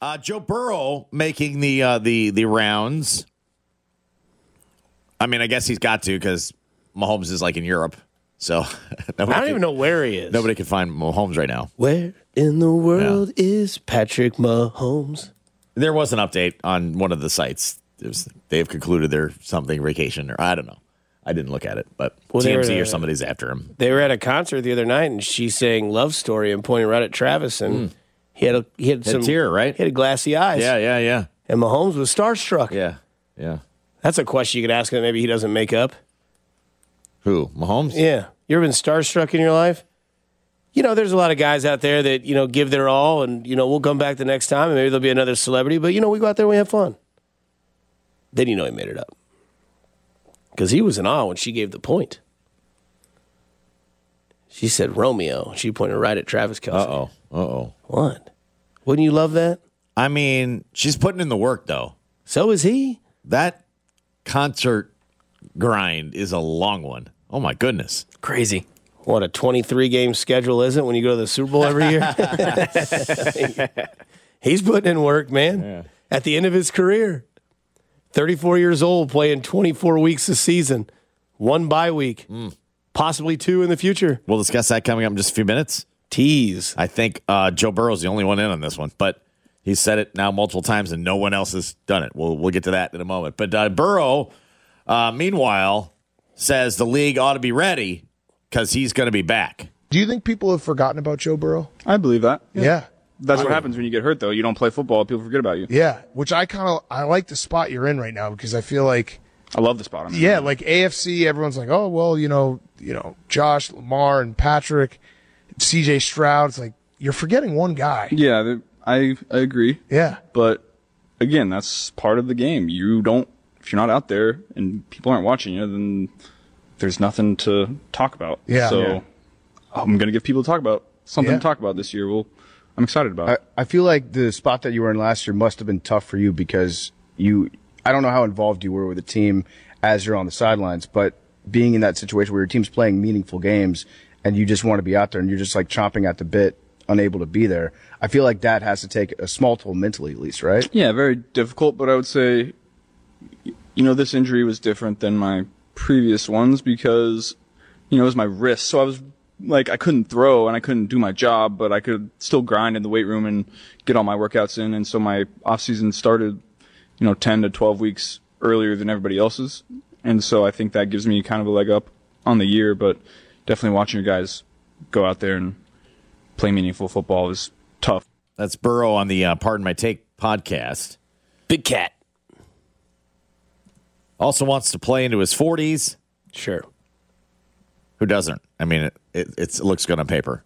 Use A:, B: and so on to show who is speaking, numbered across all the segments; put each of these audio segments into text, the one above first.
A: Joe Burrow making the rounds. I mean, I guess he's got to because Mahomes is like in Europe. So
B: I don't even know where he is.
A: Nobody can find Mahomes right now.
B: Where in the world is Patrick Mahomes?
A: There was an update on one of the sites. They've concluded they're something vacation or I don't know. I didn't look at it, but TMZ or somebody's after him.
B: They were at a concert the other night, and she sang "Love Story" and pointing right at Travis, and he had some
A: tear, right?
B: He had glassy eyes.
A: Yeah.
B: And Mahomes was starstruck.
A: Yeah.
B: That's a question you could ask him that maybe he doesn't make up.
A: Who? Mahomes?
B: Yeah. You ever been starstruck in your life? You know, there's a lot of guys out there that, give their all and, we'll come back the next time and maybe there'll be another celebrity. But, we go out there and we have fun. Then he made it up. Because he was in awe when she gave the point. She said Romeo. She pointed right at Travis Kelce.
A: Uh-oh.
B: What? Wouldn't you love that?
A: I mean, she's putting in the work, though.
B: So is he.
A: That concert grind is a long one. Oh, my goodness.
C: Crazy.
B: What, a 23-game schedule is it when you go to the Super Bowl every year? He's putting in work, man. Yeah. At the end of his career. 34 years old, playing 24 weeks a season. 1 bye week. Possibly 2 in the future.
A: We'll discuss that coming up in just a few minutes.
B: Tease.
A: I think Joe Burrow's the only one in on this one, but he's said it now multiple times and no one else has done it. We'll get to that in a moment. But Burrow, meanwhile, says the league ought to be ready because he's going to be back.
D: Do you think people have forgotten about Joe Burrow?
E: I believe that.
D: Yeah.
E: That's what happens when you get hurt, though. You don't play football, people forget about you.
D: Yeah, which I like the spot you're in right now because I feel like
E: I love the spot I'm in.
D: Yeah, like AFC, everyone's like, oh well, Josh, Lamar, and Patrick, CJ Stroud. It's like you're forgetting one guy.
E: Yeah, I agree.
D: Yeah,
E: but again, that's part of the game. If you're not out there and people aren't watching you, then there's nothing to talk about.
D: Yeah.
E: So I'm gonna give people to talk about something to talk about this year. I'm excited about it.
F: I feel like the spot that you were in last year must have been tough for you because I don't know how involved you were with the team as you're on the sidelines, but being in that situation where your team's playing meaningful games and you just want to be out there and you're just like chomping at the bit, unable to be there, I feel like that has to take a small toll mentally at least, right?
E: Yeah, very difficult, but I would say, this injury was different than my previous ones because, it was my wrist. So I was I couldn't throw and I couldn't do my job, but I could still grind in the weight room and get all my workouts in. And so my off season started, 10 to 12 weeks earlier than everybody else's. And so I think that gives me kind of a leg up on the year, but definitely watching your guys go out there and play meaningful football is tough.
A: That's Burrow on the Pardon My Take podcast.
B: Big cat.
A: Also wants to play into his 40s.
B: Sure.
A: Who doesn't? I mean, it looks good on paper.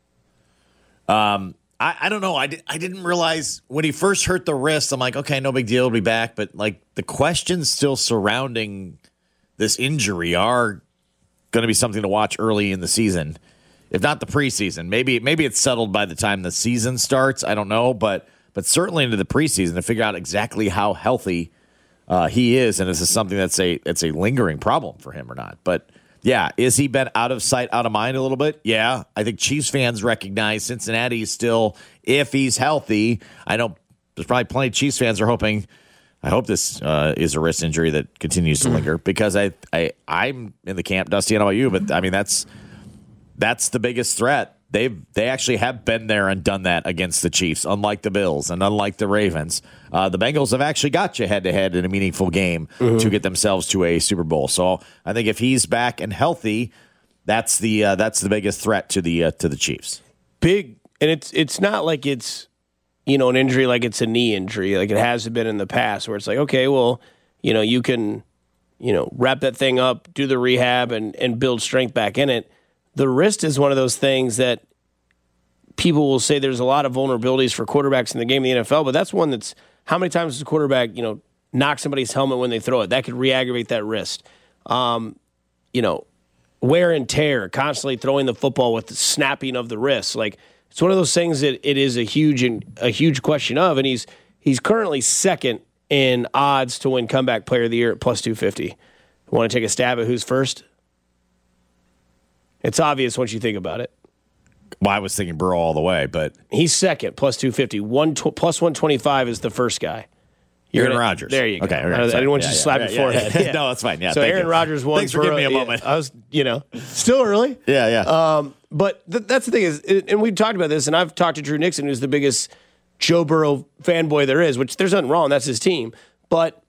A: I don't know. I didn't realize when he first hurt the wrist, I'm like, okay, no big deal, he'll be back. But the questions still surrounding this injury are going to be something to watch early in the season, if not the preseason. Maybe it's settled by the time the season starts. I don't know, but certainly into the preseason to figure out exactly how healthy he is, and if this is something that's a lingering problem for him or not. But yeah, is he been out of sight, out of mind a little bit? Yeah, I think Chiefs fans recognize Cincinnati is still, if he's healthy. I know there's probably plenty of Chiefs fans are hoping. I hope this is a wrist injury that continues to linger because I'm in the camp, Dusty. I don't know about you, but I mean that's the biggest threat. They actually have been there and done that against the Chiefs, unlike the Bills and unlike the Ravens. The Bengals have actually got you head-to-head in a meaningful game to get themselves to a Super Bowl. So I think if he's back and healthy, that's the biggest threat to the Chiefs.
B: Big, and it's not like it's an injury like it's a knee injury like it has been in the past where it's like, okay, well, you can wrap that thing up, do the rehab, and build strength back in it. The wrist is one of those things that people will say there's a lot of vulnerabilities for quarterbacks in the game of the NFL, but that's one that's how many times does a quarterback, knock somebody's helmet when they throw it? That could re-aggravate that wrist. Wear and tear, constantly throwing the football with the snapping of the wrist. Like it's one of those things that it is a huge question of, and he's currently second in odds to win comeback player of the year at plus 250. Want to take a stab at who's first? It's obvious once you think about it.
A: Well, I was thinking Burrow all the way, but
B: He's second, plus 250. Plus 125 is the first guy.
A: Aaron Rodgers.
B: There you go.
A: Okay,
B: I didn't want you to slap your forehead. Yeah.
A: No, that's fine. Yeah,
B: so
A: thank
B: Aaron
A: you.
B: Rodgers won.
A: Thanks for giving me a moment.
B: I was, still early.
A: Yeah.
B: But that's the thing is, and we've talked about this, and I've talked to Drew Nixon, who's the biggest Joe Burrow fanboy there is, which there's nothing wrong. That's his team. But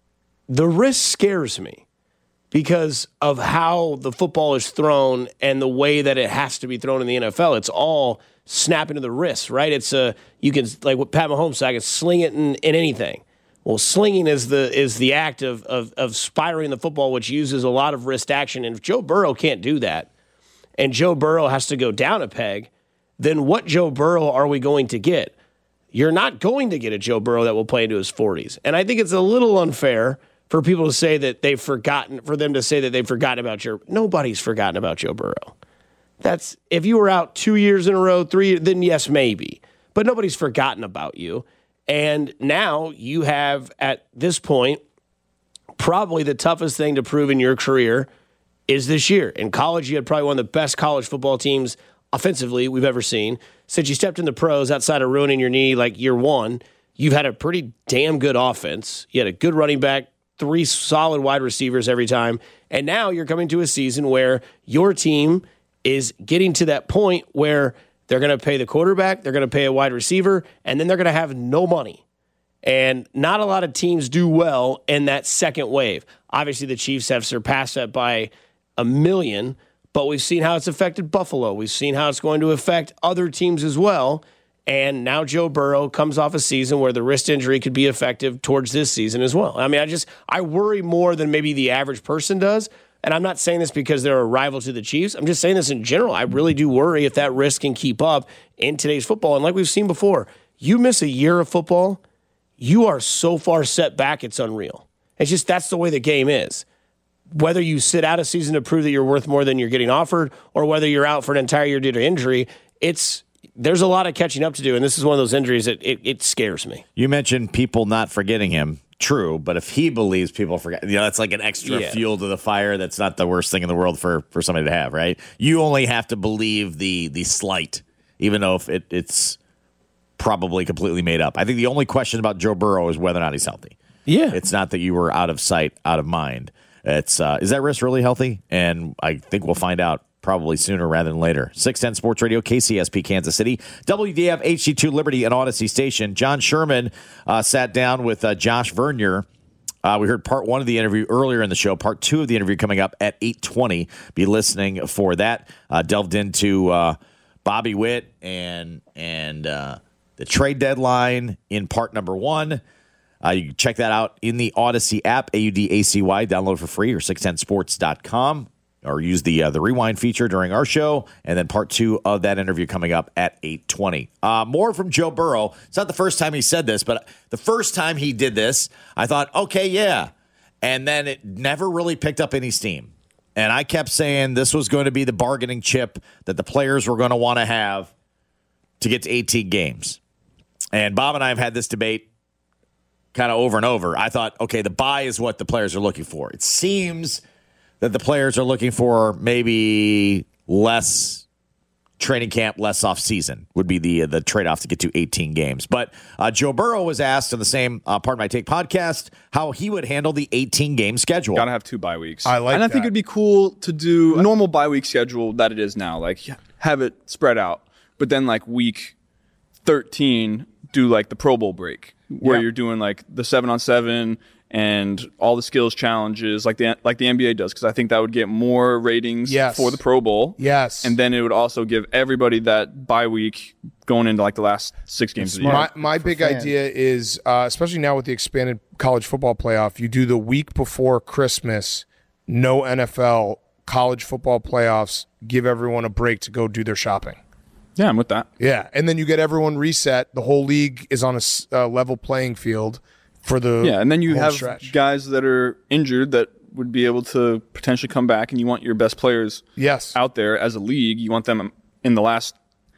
B: the risk scares me because of how the football is thrown and the way that it has to be thrown in the NFL. It's all snap into the wrist, right? It's you can, like what Pat Mahomes said, I can sling it in anything. Well, slinging is the act of spiraling the football, which uses a lot of wrist action. And if Joe Burrow can't do that, and Joe Burrow has to go down a peg, then what Joe Burrow are we going to get? You're not going to get a Joe Burrow that will play into his 40s. And I think it's a little unfair for people to say that they've forgotten, for them to say that they've forgotten about Joe. Nobody's forgotten about Joe Burrow. That's, if you were out 2 years in a row, 3 years, then yes, maybe. But nobody's forgotten about you. And now you have, at this point, probably the toughest thing to prove in your career is this year. In college, you had probably one of the best college football teams offensively we've ever seen. Since you stepped in the pros, outside of ruining your knee like year one, you've had a pretty damn good offense. You had a good running back, 3 solid wide receivers every time. And now you're coming to a season where your team is getting to that point where they're going to pay the quarterback, they're going to pay a wide receiver, and then they're going to have no money. And not a lot of teams do well in that second wave. Obviously, the Chiefs have surpassed that by a million, but we've seen how it's affected Buffalo. We've seen how it's going to affect other teams as well. And now Joe Burrow comes off a season where the wrist injury could be effective towards this season as well. I mean, I worry more than maybe the average person does. And I'm not saying this because they're a rival to the Chiefs. I'm just saying this in general. I really do worry if that risk can keep up in today's football. And like we've seen before, you miss a year of football, you are so far set back, it's unreal. It's just that's the way the game is. Whether you sit out a season to prove that you're worth more than you're getting offered, or whether you're out for an entire year due to injury, there's a lot of catching up to do. And this is one of those injuries that it scares me.
A: You mentioned people not forgetting him. True, but if he believes people forget, that's like an extra fuel to the fire. That's not the worst thing in the world for somebody to have, right? You only have to believe the slight, even though if it's probably completely made up. I think the only question about Joe Burrow is whether or not he's healthy.
B: Yeah.
A: It's not that you were out of sight, out of mind. It's is that wrist really healthy? And I think we'll find out probably sooner rather than later. 610 Sports Radio, KCSP, Kansas City, WDF, HD2 Liberty, and Odyssey Station. John Sherman sat down with Josh Vernier. We heard part 1 of the interview earlier in the show. Part 2 of the interview coming up at 8:20. Be listening for that. Delved into Bobby Witt and the trade deadline in part number 1. You can check that out in the Odyssey app, AUDACY. Download for free or 610sports.com. Or use the rewind feature during our show, and then part 2 of that interview coming up at 8:20. More from Joe Burrow. It's not the first time he said this, but the first time he did this, I thought, okay, yeah. And then it never really picked up any steam. And I kept saying this was going to be the bargaining chip that the players were going to want to have to get to 18 games. And Bob and I have had this debate kind of over and over. I thought, okay, the bye is what the players are looking for. It seems that the players are looking for maybe less training camp, less off season would be the trade-off to get to 18 games. But Joe Burrow was asked on the same Pardon My Take podcast how he would handle the 18-game schedule.
E: Gotta have 2 bye weeks.
D: I like
E: and I think
D: that.
E: it'd be cool to do a normal bye week schedule that it is now. Like, have it spread out. But then, like, week 13, do, like, the Pro Bowl break, where you're doing, like, the 7-on-7 and all the skills challenges like the NBA does, because I think that would get more ratings for the Pro Bowl.
D: Yes.
E: And then it would also give everybody that bye week going into like the last 6 games of the year.
D: My big idea is, especially now with the expanded college football playoff, you do the week before Christmas, no NFL, college football playoffs, give everyone a break to go do their shopping.
E: Yeah, I'm with that.
D: Yeah, and then you get everyone reset. The whole league is on a level playing field.
E: And then you have
D: stretch.
E: guys that are injured that would be able to potentially come back, and you want your best players out there as a league. You want them in the last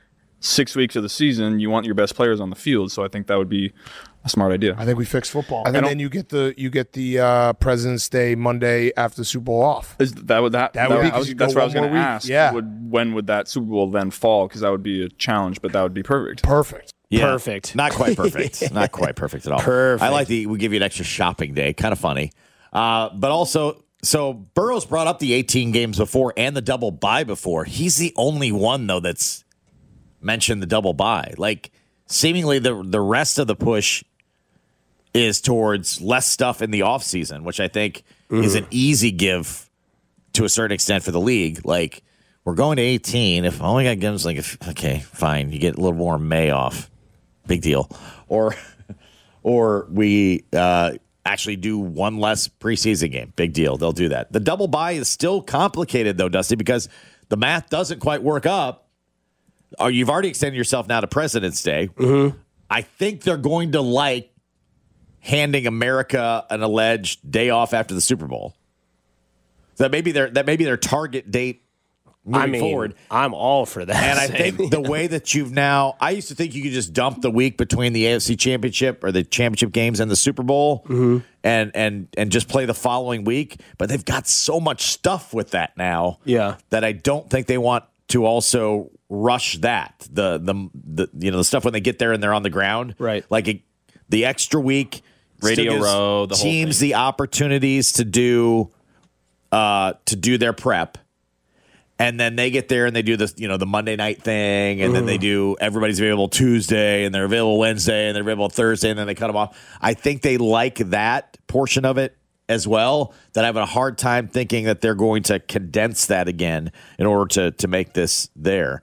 E: 6 weeks of the season, you want your best players on the field. So I think that would be a smart idea.
D: I think we fixed football, and then you get the President's Day Monday after the Super Bowl off.
E: That's what I was going to ask.
D: Yeah.
E: When would that Super Bowl then fall? Because that would be a challenge, but that would be perfect.
D: Perfect.
A: Yeah.
B: Perfect.
A: Not quite perfect. Not quite perfect at all.
B: Perfect.
A: I like we give you an extra shopping day. Kind of funny. But also, so Burrow's brought up the 18 games before and the double bye before. He's the only one, though, that's mentioned the double bye. Like, seemingly the rest of the push is towards less stuff in the offseason, which I think is an easy give to a certain extent for the league. Like, we're going to 18. If only got games, like, okay, fine. You get a little more May off. Big deal. Or we actually do one less preseason game. Big deal. They'll do that. The double bye is still complicated, though, Dusty, because the math doesn't quite work up. Or you've already extended yourself now to President's Day. Mm-hmm. I think they're going to like handing America an alleged day off after the Super Bowl. That may be their target date moving forward.
B: I'm all for that.
A: And I think the way that I used to think you could just dump the week between the AFC Championship or the championship games and the Super Bowl and just play the following week. But they've got so much stuff with that now that I don't think they want to also rush that. The stuff when they get there and they're on the ground.
B: Right.
A: Like the extra week
C: Radio Row, the whole
A: teams
C: thing.
A: the opportunities to do their prep. And then they get there and they do this, the Monday night thing, and then they do everybody's available Tuesday, and they're available Wednesday, and they're available Thursday, and then they cut them off. I think they like that portion of it as well. That I have a hard time thinking that they're going to condense that again in order to make this there.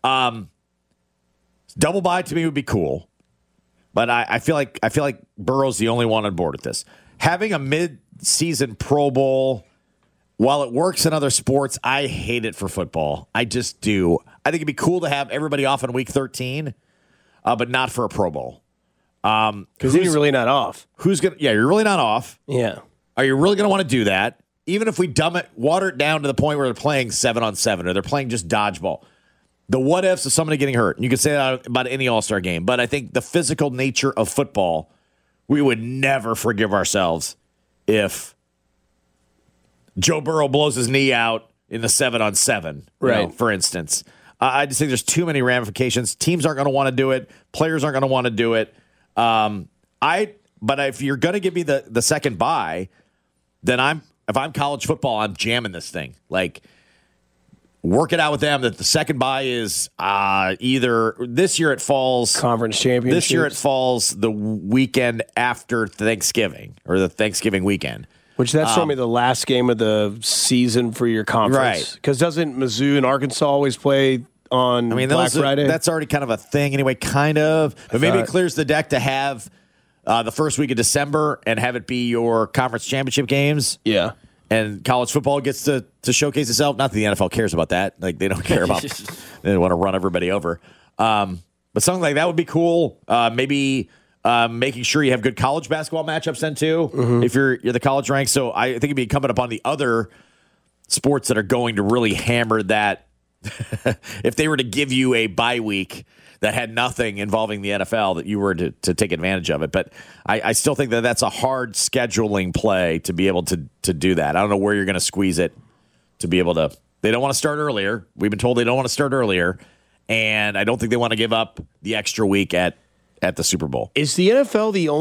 A: Double bye to me would be cool, but I feel like Burrow's the only one on board with this. Having a mid-season Pro Bowl. While it works in other sports, I hate it for football. I just do. I think it'd be cool to have everybody off in week 13, but not for a Pro Bowl.
B: Because then you're really not off.
A: You're really not off.
B: Yeah.
A: Are you really going to want to do that? Even if we water it down to the point where they're playing 7-on-7 or they're playing just dodgeball. The what ifs of somebody getting hurt. You can say that about any All-Star game, but I think the physical nature of football, we would never forgive ourselves if Joe Burrow blows his knee out in the 7-on-7,
B: right?
A: For instance. I just think there's too many ramifications. Teams aren't going to want to do it. Players aren't going to want to do it. But if you're going to give me the second bye, then if I'm college football, I'm jamming this thing. Like, work it out with them that the second bye is either this year it falls
B: conference championship.
A: This year it falls the weekend after Thanksgiving or the Thanksgiving weekend.
B: Which that's normally the last game of the season for your conference.
A: Right.
B: Because doesn't Mizzou and Arkansas always play on Black Friday?
A: That's already kind of a thing anyway, kind of. But maybe it clears the deck to have the first week of December and have it be your conference championship games.
B: Yeah.
A: And college football gets to showcase itself. Not that the NFL cares about that. Like, they don't care about they want to run everybody over. But something like that would be cool. Maybe making sure you have good college basketball matchups then too, if you're the college rank. So I think it'd be incumbent upon the other sports that are going to really hammer that. If they were to give you a bye week that had nothing involving the NFL, that you were to take advantage of it. But I still think that that's a hard scheduling play to be able to do that. I don't know where you're going to squeeze it to be able to. They don't want to start earlier. We've been told they don't want to start earlier, and I don't think they want to give up the extra week at the Super Bowl.
B: Is the NFL the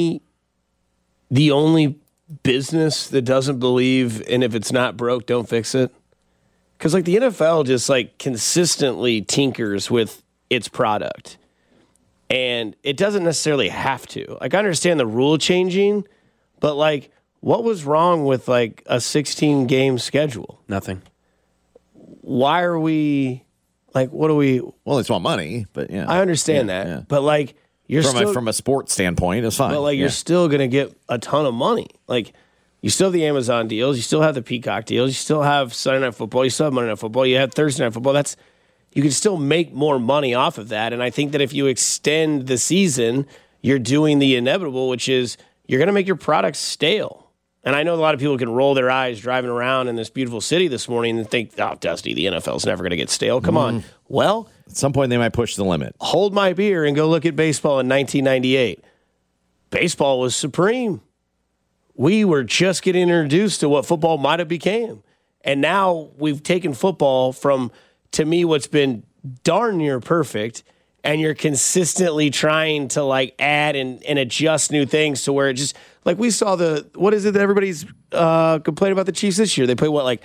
B: only business that doesn't believe in if it's not broke, don't fix it? Because like the NFL just like consistently tinkers with its product, and it doesn't necessarily have to. Like, I understand the rule changing, but like, what was wrong with like a 16-game schedule?
C: Nothing.
B: Why are we like? What do we?
A: Well, they just want money, but yeah,
B: I understand that,
A: yeah.
B: but like.
A: From a sports standpoint, it's fine.
B: But like, you're still going to get a ton of money. Like, you still have the Amazon deals, you still have the Peacock deals, you still have Sunday Night Football, you still have Monday Night Football, you have Thursday Night Football. You can still make more money off of that. And I think that if you extend the season, you're doing the inevitable, which is you're going to make your products stale. And I know a lot of people can roll their eyes driving around in this beautiful city this morning and think, oh, Dusty, the NFL's never going to get stale. Come on. Well,
A: At some point, they might push the limit.
B: Hold my beer and go look at baseball in 1998. Baseball was supreme. We were just getting introduced to what football might have became. And now we've taken football from, to me, what's been darn near perfect, and you're consistently trying to like add and adjust new things to where it just, like we saw what is it that everybody's complaining about the Chiefs this year? They play like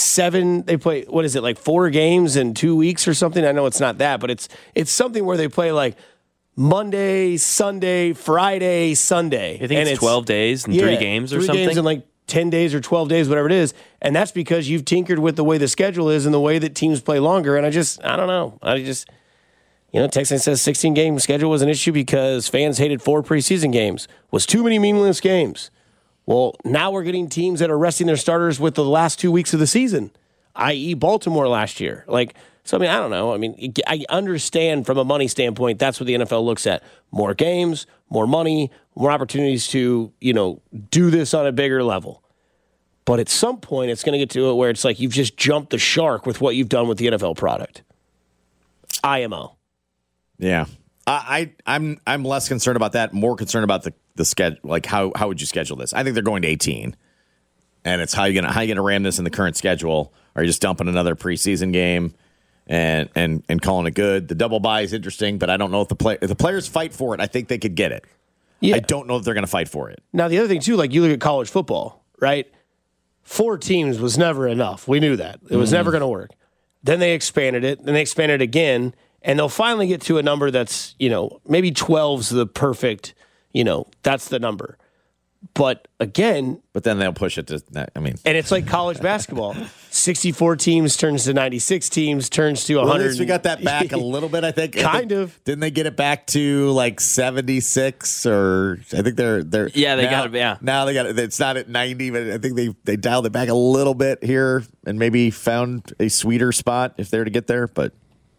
B: 4 games in 2 weeks or something? I know it's not that, but it's something where they play like Monday, Sunday, Friday, Sunday.
C: I think it's 12 days and 3 games or something.
B: 3 games in like 10 days or 12 days, whatever it is. And that's because you've tinkered with the way the schedule is and the way that teams play longer. And I don't know. Texan says 16-game schedule was an issue because fans hated 4 preseason games. Was too many meaningless games. Well, now we're getting teams that are resting their starters with the last 2 weeks of the season, i.e. Baltimore last year. I don't know. I understand from a money standpoint, that's what the NFL looks at. More games, more money, more opportunities to, do this on a bigger level. But at some point, it's going to get to it where it's like you've just jumped the shark with what you've done with the NFL product. IMO.
A: Yeah. I'm less concerned about that, more concerned about the schedule. Like, how would you schedule this? I think they're going to 18. And it's how you gonna ram this in the current schedule? Are you just dumping another preseason game and calling it good? The double bye is interesting, but I don't know if the players fight for it. I think they could get it. Yeah. I don't know if they're going to fight for it.
B: Now the other thing too, like you look at college football, right? 4 teams was never enough. We knew that it was never going to work. Then they expanded it. Then they expanded it again, and they'll finally get to a number that's maybe 12's the perfect. That's the number. But again...
A: But then they'll push it to... And
B: it's like college basketball. 64 teams turns to 96 teams, turns to 100.
A: Well, at least we got that back a little bit, I think.
B: Kind of.
A: Didn't they get it back to like 76 or... I think they're...
C: Yeah, they got it, yeah.
A: Now they got it. It's not at 90, but I think they dialed it back a little bit here and maybe found a sweeter spot if they're to get there, but...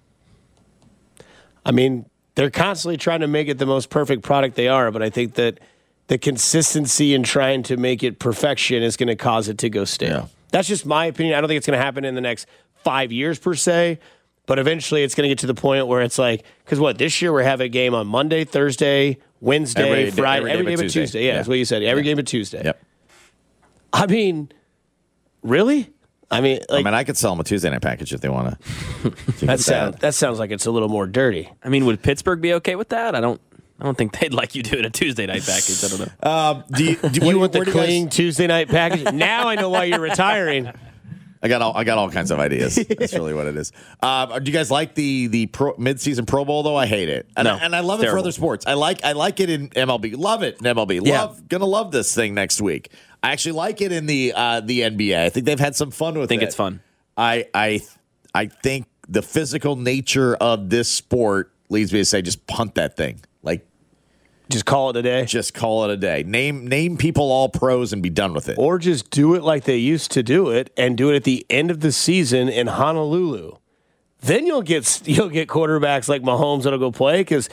B: They're constantly trying to make it the most perfect product they are, but I think that the consistency in trying to make it perfection is going to cause it to go stale. Yeah. That's just my opinion. I don't think it's going to happen in the next 5 years per se, but eventually it's going to get to the point where it's like, because this year we have a game on Monday, Thursday, Wednesday, Friday, every game but Tuesday. Yeah, that's what you said. Every game but Tuesday.
A: Yep.
B: Really?
A: I could sell them a Tuesday night package if they want to.
B: That sounds like it's a little more dirty.
C: Would Pittsburgh be okay with that? I don't think they'd like you doing a Tuesday night package. I don't know.
B: Do you want the clean Tuesday night package? Now I know why you're retiring.
A: I got all kinds of ideas. That's really what it is. Do you guys like the mid-season Pro Bowl though? I hate it, and I love it for other sports. I like it in MLB. Love it in MLB.
B: Yeah.
A: Gonna love this thing next week. I actually like it in the NBA. I think they've had some fun with it.
C: I think it's fun.
A: I think the physical nature of this sport leads me to say just punt that thing.
B: Just call it a day?
A: Just call it a day. Name people all pros and be done with it.
B: Or just do it like they used to do it and do it at the end of the season in Honolulu. Then you'll get quarterbacks like Mahomes that'll go play because,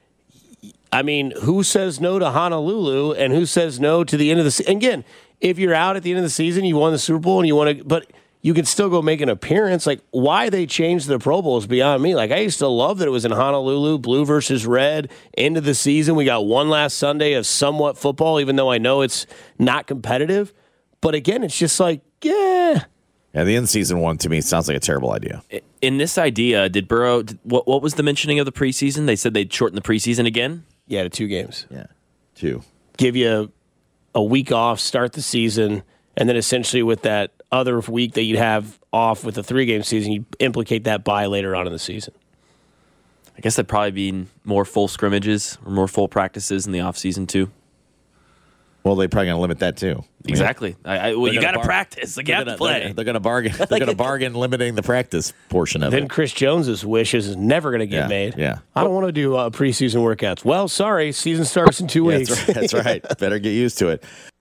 B: who says no to Honolulu and who says no to the end of the season? Again, if you're out at the end of the season, you won the Super Bowl and you want to – but – you can still go make an appearance. Why they changed the Pro Bowl is beyond me. I used to love that it was in Honolulu, blue versus red, end of the season. We got one last Sunday of somewhat football, even though I know it's not competitive. But again, it's just yeah.
A: Yeah, the in-season one, to me, sounds like a terrible idea.
C: In this idea, did Burrow, what was the mentioning of the preseason? They said they'd shorten the preseason again?
B: Yeah, to 2 games.
A: Yeah, 2.
B: Give you a week off, start the season, and then essentially with that other week that you'd have off with the 3-game season, you implicate that bye later on in the season.
C: I guess that'd probably be more full scrimmages or more full practices in the offseason too.
A: Well, they're probably going to limit that too.
C: Exactly. You got to practice. You got to play.
A: They're going to bargain. They're going to bargain limiting the practice portion of it.
B: Then Chris Jones's wish is never going to get made.
A: Yeah.
B: I don't want to do preseason workouts. Well, sorry, season starts in 2 weeks.
A: That's right. Better get used to it.